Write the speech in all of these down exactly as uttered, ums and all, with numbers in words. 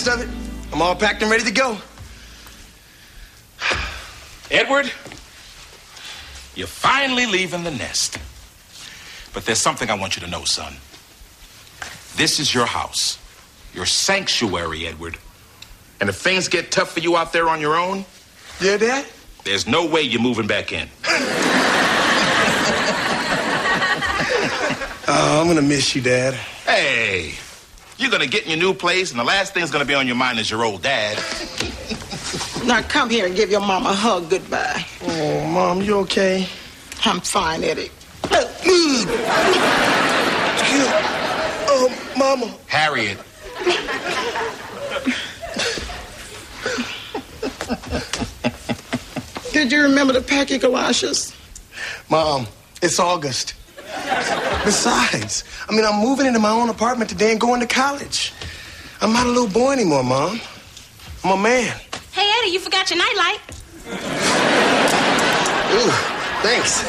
last of it. I'm all packed and ready to go. Edward, you're finally leaving the nest. But there's something I want you to know, son. This is your house, your sanctuary, Edward. And if things get tough for you out there on your own... Yeah, Dad? There's no way you're moving back in. Oh, I'm gonna miss you, Dad. Hey, you're gonna get in your new place, and the last thing's gonna be on your mind is your old dad. Now come here and give your mama a hug goodbye. Oh, Mom, you okay? I'm fine, Eddie. Oh, Mama. Harriet. Did you remember to pack your galoshes? Mom, it's August. Besides, I mean, I'm moving into my own apartment today and going to college. I'm not a little boy anymore, Mom. I'm a man. Hey, Eddie, you forgot your nightlight. Ooh, thanks.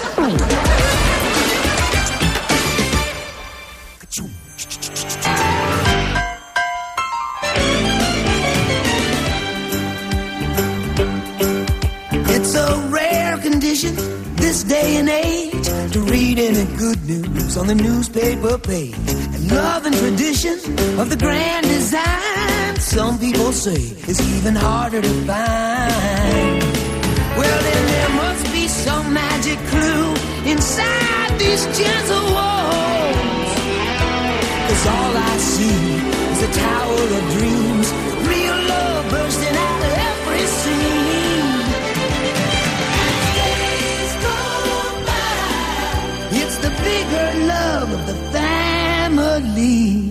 It's a rare condition this day and age to read any good news on the newspaper page. And love and tradition of the grand design, some people say, is even harder to find. Well, then there must be some magic clue inside these gentle walls. 'Cause all I see is a tower of dreams, real love bursting out of every scene. Days go by, it's the bigger love of the family.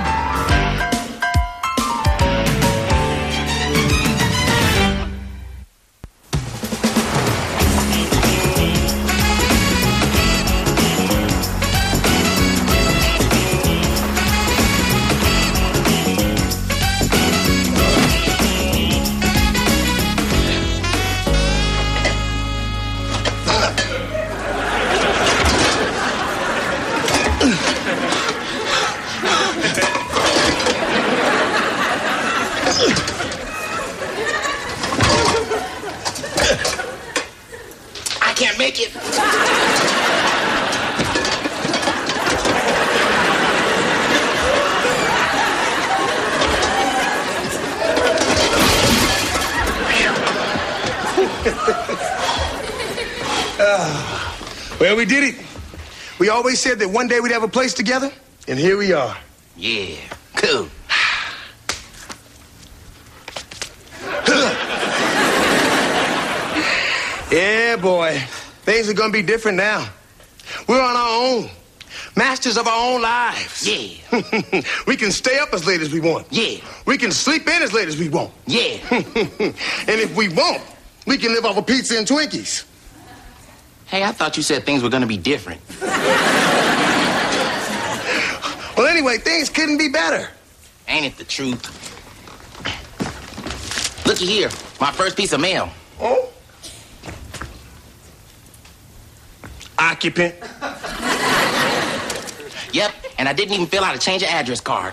I can't make it. uh, well, we did it. We always said that one day we'd have a place together, and here we are. Yeah, cool. Yeah, boy. Things are gonna be different now. We're on our own. Masters of our own lives. Yeah. We can stay up as late as we want. Yeah. We can sleep in as late as we want. Yeah. And if we want, we can live off of pizza and Twinkies. Hey, I thought you said things were gonna be different. Well, anyway, things couldn't be better. Ain't it the truth? Looky here, my first piece of mail. Oh? Occupant. Yep, and I didn't even fill out a change of address card.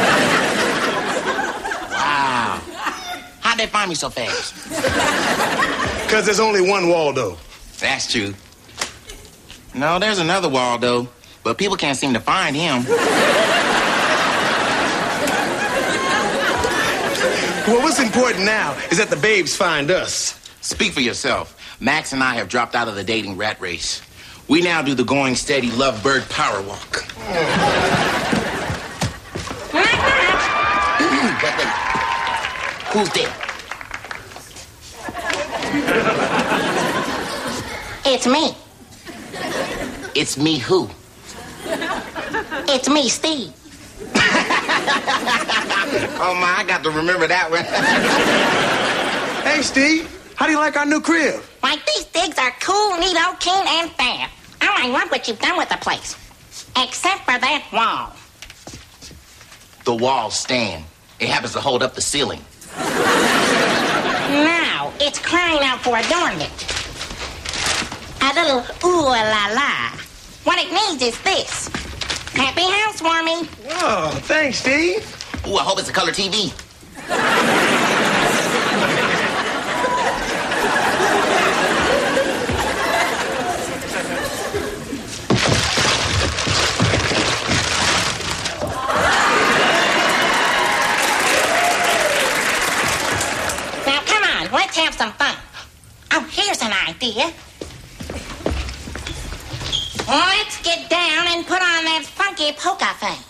Wow. How'd they find me so fast? Because there's only one Waldo. That's true. No, there's another Waldo, but people can't seem to find him. Well, what's important now is that the babes find us. Speak for yourself. Max and I have dropped out of the dating rat race. We now do the going steady lovebird power walk. Who's there? It's me. It's me who? It's me, Steve. Oh, my, I got to remember that one. Hey, Steve, how do you like our new crib? Like, these digs are cool, neato, keen, and fair. I like what you've done with the place. Except for that wall. The walls stand. It happens to hold up the ceiling. Now, it's crying out for adornment. A little ooh la la. What it needs is this. Happy housewarming. Oh, thanks, Steve. Ooh, I hope it's a color T V. Now, come on, let's have some fun. Oh, here's an idea. Let's get down and put on that funky polka thing.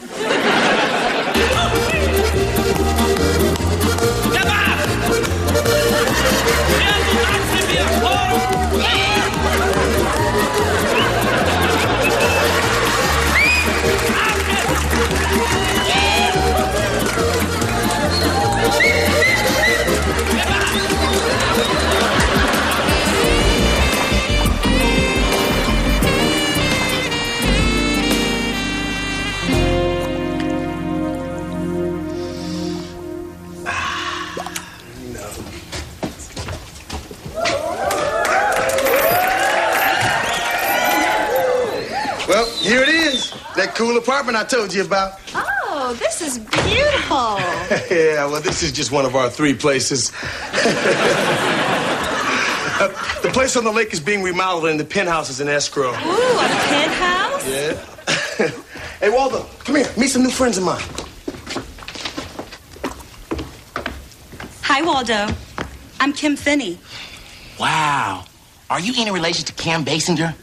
Well, here it is. That cool apartment I told you about. Oh, this is beautiful. Yeah, well, this is just one of our three places. uh, the place on the lake is being remodeled and the penthouse is in escrow. Ooh, a penthouse? Yeah. Hey, Waldo, come here. Meet some new friends of mine. Hi, Waldo. I'm Kim Finney. Wow. Are you any relation to Kim Basinger?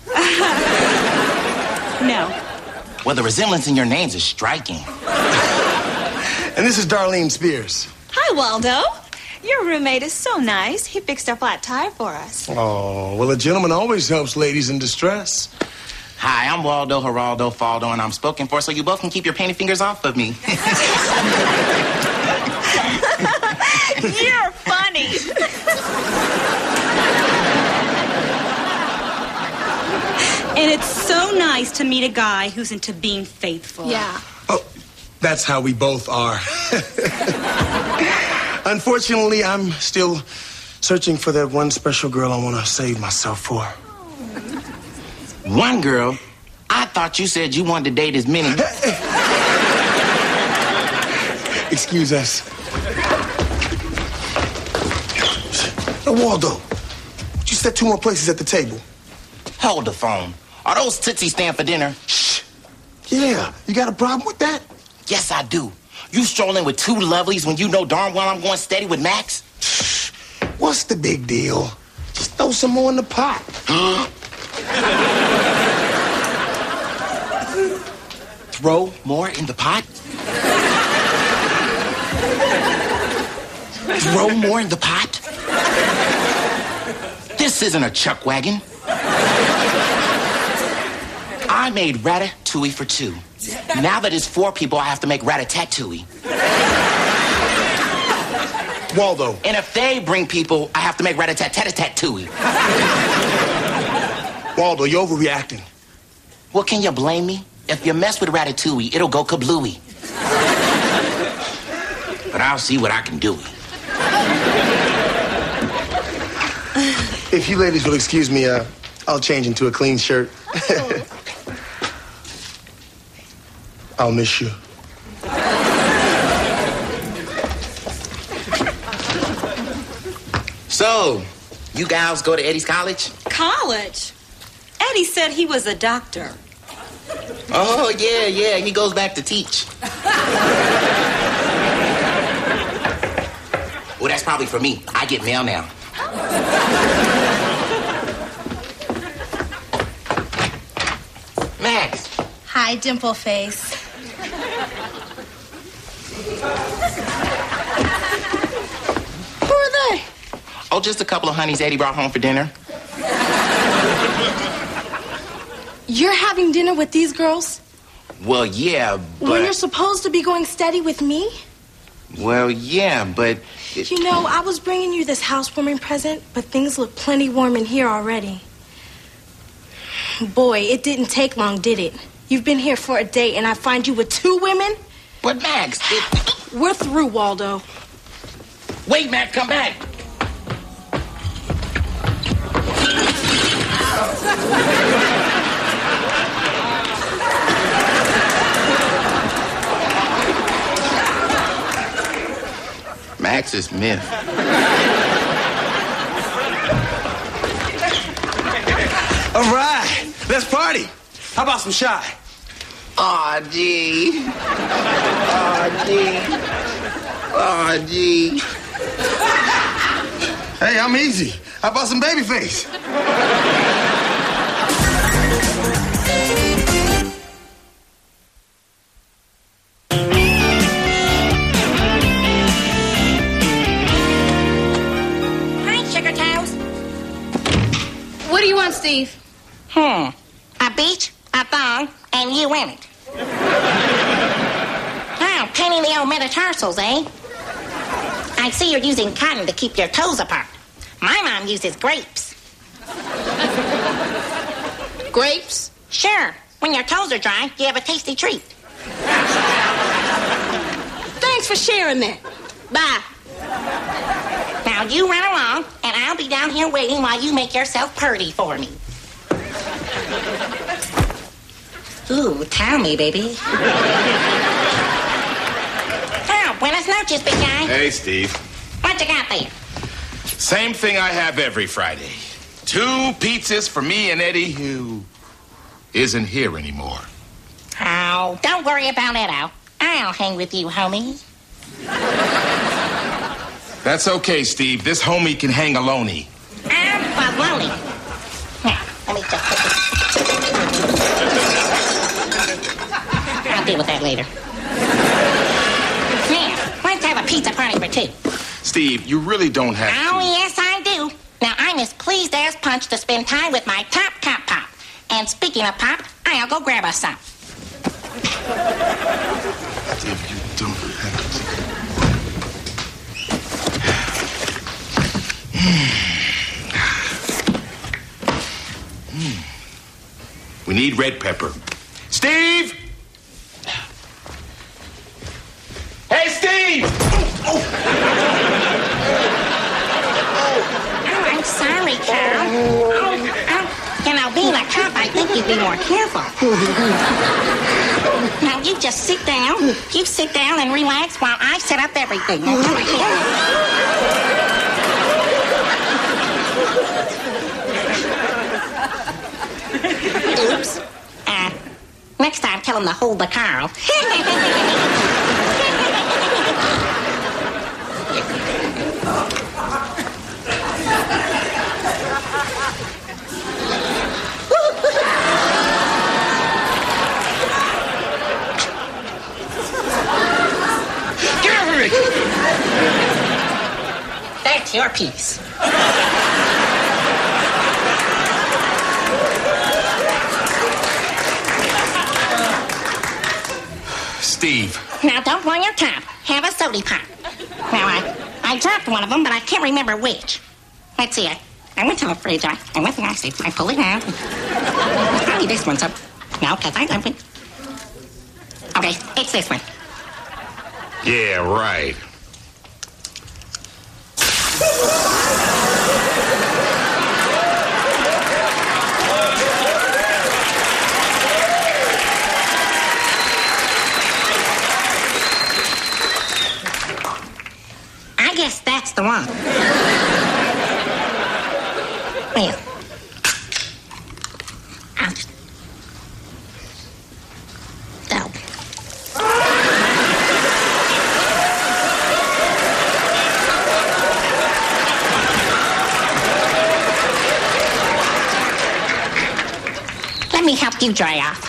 No. Well, the resemblance in your names is striking. And this is Darlene Spears. Hi, Waldo. Your roommate is so nice. He fixed our flat tire for us. Oh, well, a gentleman always helps ladies in distress. Hi, I'm Waldo Geraldo Faldo, and I'm spoken for, so you both can keep your painted fingers off of me. You're funny. And it's so nice to meet a guy who's into being faithful. Yeah. Oh, that's how we both are. Unfortunately, I'm still searching for that one special girl I want to save myself for. One girl? I thought you said you wanted to date as many. Excuse us. Hey, Waldo, you set two more places at the table. Hold the phone. Are those Tootsies stand for dinner? Shh. Yeah, you got a problem with that? Yes, I do. You strolling with two lovelies when you know darn well I'm going steady with Max? Shh. What's the big deal? Just throw some more in the pot. Throw more in the pot? Throw more in the pot? This isn't a chuck wagon. I made ratatouille for two. Now that it's four people, I have to make rat-a-tat-touille. Waldo. And if they bring people, I have to make rat-a-tat-tat-tat-touille. Waldo, you're overreacting. Well, can you blame me? If you mess with ratatouille, it'll go kablooey. But I'll see what I can do. If you ladies will excuse me, uh, I'll change into a clean shirt. I'll miss you. So, you gals go to Eddie's college? College? Eddie said he was a doctor. Oh, yeah, yeah, he goes back to teach. Well, that's probably for me. I get mail now. Max. Hi, dimple face. Who are they? Oh, just a couple of honeys Eddie brought home for dinner. You're having dinner with these girls? Well, yeah, but... When you're supposed to be going steady with me? Well, yeah, but... It... You know, I was bringing you this housewarming present, but things look plenty warm in here already. Boy, it didn't take long, did it? You've been here for a day, and I find you with two women? But, Max, it... We're through, Waldo. Wait, Max, come back. Axis myth. All right, let's party. How about some shy? Aw, gee. Aw, gee. Aw, gee. Hey, I'm easy. How about some baby face? Hi, Sugar Toes. What do you want, Steve? Hmm. A beach, a thong, and you in it. Oh, painting the old metatarsals, eh? I see you're using cotton to keep your toes apart. My mom uses grapes. Grapes? Sure. When your toes are dry, you have a tasty treat. Thanks for sharing that. Bye. Now you run along, and I'll be down here waiting while you make yourself purty for me. Ooh, tell me, baby. Oh, buenas noches, big guy. Hey, Steve. What you got there? Same thing I have every Friday. Two pizzas for me and Eddie, who isn't here anymore. Oh, don't worry about it, Al. I'll hang with you, homie. That's okay, Steve. This homie can hang alone. I'm baloney. Now, let me just put this. I'll deal with that later. Now, let's have a pizza party for two. Steve, you really don't have Oh, to. yes, I do. Now, I'm as pleased as punch to spend time with my top cop pop. And speaking of pop, I'll go grab us some. Steve, you don't have We need red pepper. Steve! Hey, Steve! Oh, I'm sorry, Carl. Oh, oh, you know, being a cop, I think you'd be more careful. Now, you just sit down. You sit down and relax while I set up everything. Oops. Uh, next time, tell him to hold the Carl. Get over me! That's your piece. Steve. Now, don't blow your top. Have a soda pop. Now, I, I dropped one of them, but I can't remember which. Let's see. I, I went to the fridge. I, I went to the gas station. I pulled it out. It's probably this one, so... No, because I... I okay, it's this one. Yeah, right. I guess that's the one. Well, I'll just... Oh. Let me help you dry off.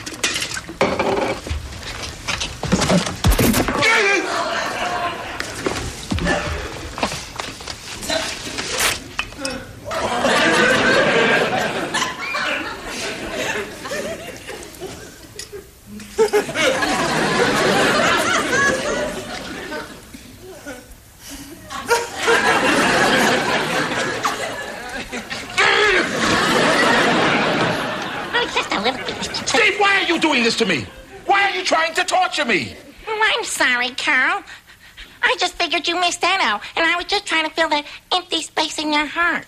Steve, why are you doing this to me? Why are you trying to torture me? Oh, I'm sorry, Carl. I just figured you missed that out, and I was just trying to fill that empty space in your heart.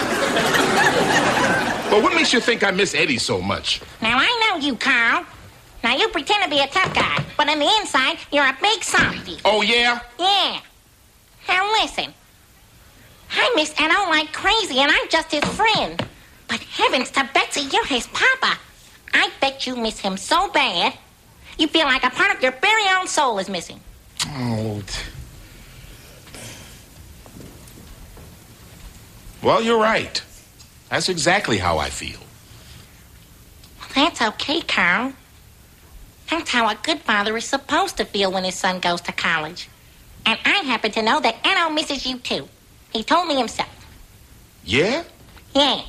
Well, what makes you think I miss Eddie so much? Now, I know you, Carl. Now, you pretend to be a tough guy, but on the inside, you're a big softy. Oh, yeah? Yeah. Now, listen. I miss Edo like crazy, and I'm just his friend. But heavens to Betsy, you're his papa. I bet you miss him so bad, you feel like a part of your very own soul is missing. Oh. Well, you're right. That's exactly how I feel. Well, that's okay, Carl. That's how a good father is supposed to feel when his son goes to college. And I happen to know that Edo misses you, too. He told me himself. Yeah? Yeah.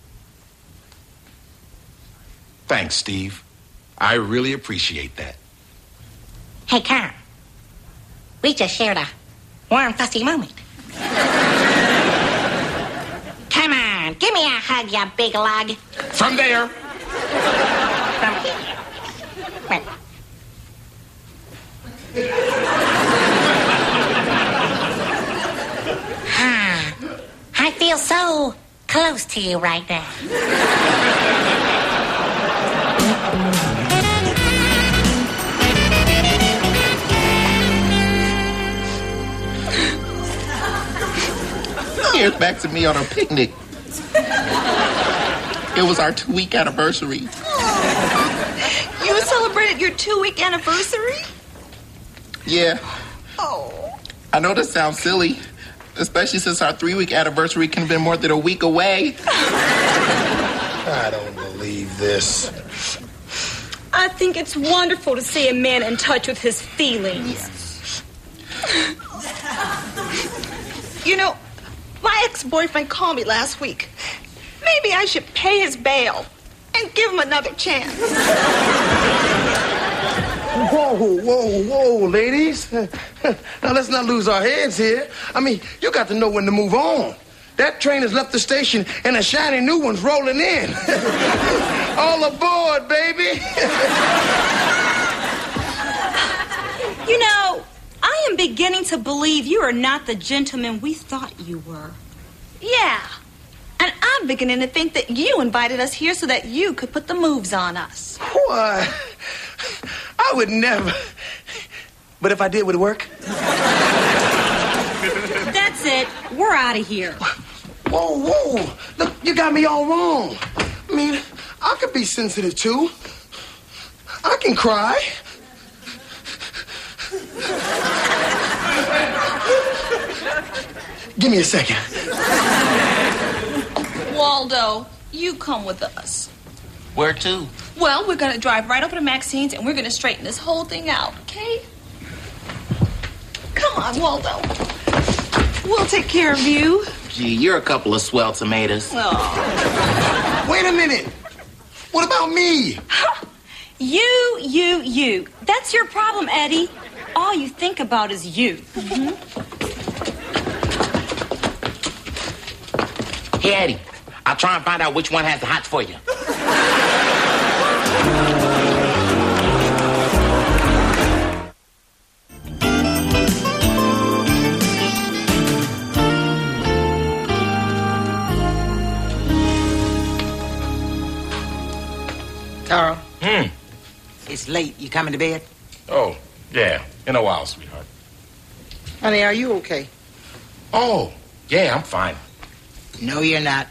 Thanks, Steve. I really appreciate that. Hey, Carl. We just shared a warm, fussy moment. Come on, give me a hug, you big lug. From there. From here. Well. Ah, I feel so close to you right now. Here's back to me on a picnic. It was our two-week anniversary. You celebrated your two-week anniversary? Yeah. Oh. I know this sounds silly, especially since our three-week anniversary can have been more than a week away. I don't believe this. I think it's wonderful to see a man in touch with his feelings. You know, my ex-boyfriend called me last week. Maybe I should pay his bail and give him another chance. Whoa, whoa, whoa, ladies. Now, let's not lose our heads here. I mean, you got to know when to move on. That train has left the station and a shiny new one's rolling in. All aboard, baby. You know, I am beginning to believe you are not the gentleman we thought you were. Yeah. And I'm beginning to think that you invited us here so that you could put the moves on us. Why? I would never. But if I did, would it work? That's it. We're out of here. Whoa, whoa. Look, you got me all wrong. I mean, I could be sensitive, too. I can cry. Give me a second. Waldo, you come with us. Where to? Well, we're going to drive right over to Maxine's and we're going to straighten this whole thing out, okay? Come on, Waldo. We'll take care of you. Gee, you're a couple of swell tomatoes. Oh. Wait a minute. What about me? You, you, you. That's your problem, Eddie. All you think about is you. Mm-hmm. Hey, Eddie, I'll try and find out which one has the hots for you. Carl? Hmm. It's late. You coming to bed? Oh, yeah. In a while, sweetheart. Honey, are you okay? Oh, yeah, I'm fine. No, you're not.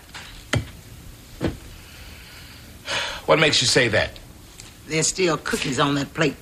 What makes you say that? There's still cookies on that plate.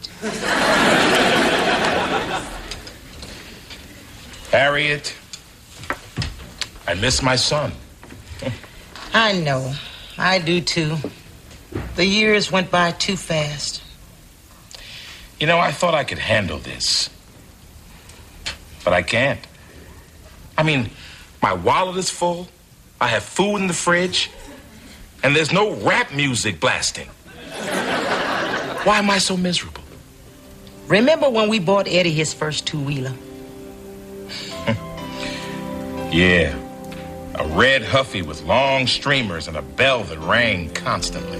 Harriet, I miss my son. I know. I do, too. The years went by too fast. You know, I thought I could handle this. But I can't. I mean, my wallet is full. I have food in the fridge. And there's no rap music blasting. Why am I so miserable? Remember when we bought Eddie his first two-wheeler? Yeah. A red Huffy with long streamers and a bell that rang constantly.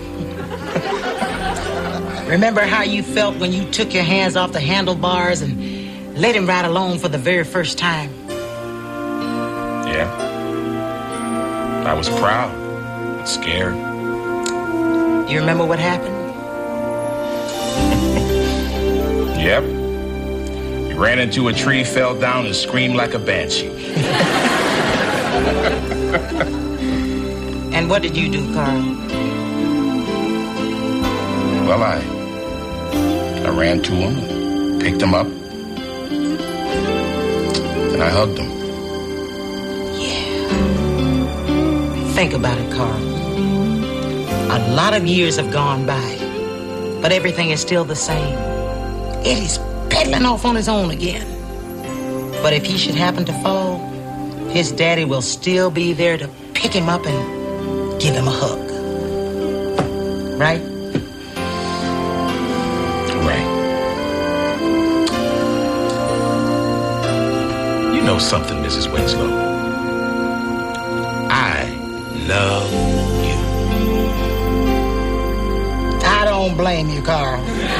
Remember how you felt when you took your hands off the handlebars and let him ride alone for the very first time? Yeah. I was proud, but scared. You remember what happened? Yep. He ran into a tree, fell down, and screamed like a banshee. And what did you do, Carl? Well, I... I ran to him, picked him up, and I hugged him. Yeah. Think about it, Carl. A lot of years have gone by, but everything is still the same. Eddie's pedaling off on his own again. But if he should happen to fall, his daddy will still be there to pick him up and give him a hug. Right? Right. You know something, Missus Winslow? I love you. I don't blame you, Carl.